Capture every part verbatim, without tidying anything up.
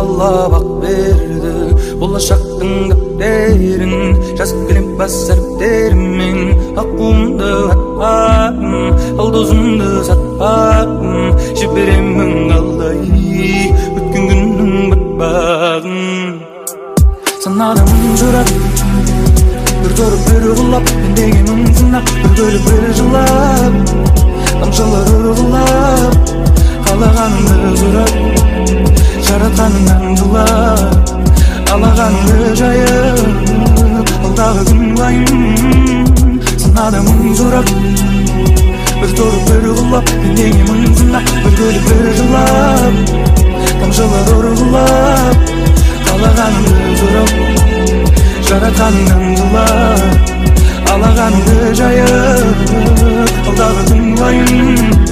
Allah bak berdi bollaşaktın depterin жазып келем басар дермен акуымды атпадым алдозымды сатпадым жіберемін қалай өткен күннің батпағын санадым жүрек бір тұрып бір ұғылап мен дегенім сынақ бір бөліп бір жылап тамшылар ұрғылап қалағанымды сұрап жаратқаныңнан жылап алағаныңды жайып алдағы күн уайым санадым сұрап бір тұрып бір ұғылап мен дегенім сынақ бір бөліп бір жылап тамшылар ұрғылап қалағанымды сұрап жаратқаныңнан жылап алағаныңды жайып алдағы күн уайым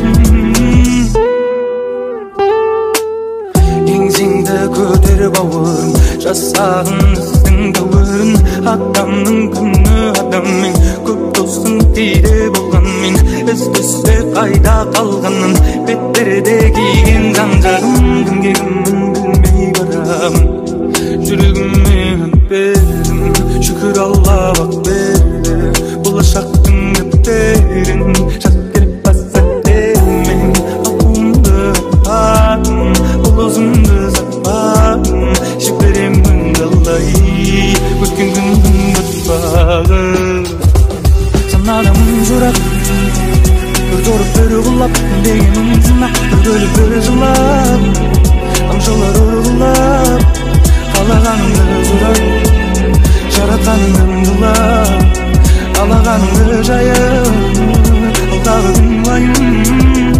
еңсеңді көтеріп бауырым жасағын іздің дәуірін адамның күні адаммен көп досың кейде болғанмен із түссе қайда қалғанын бетперде киген жан жағым кімге кіммін білмей барамын жүрегіме бердім шүкір алла бақ берді болашақтың дәптерін жазып келіп басар дермен ақуымды атпадым ұлызымды сатпадым жіберемін қалай өткен күннің батпағы санадым жүрек бір тұрып бір ұғылап мен дегенім сынақ бір бөліп бір жылап тамшылар ұрғылап қалағанымды сұрап жаратқаныңнан жылап алағаныңды жайып алдағы күн уайым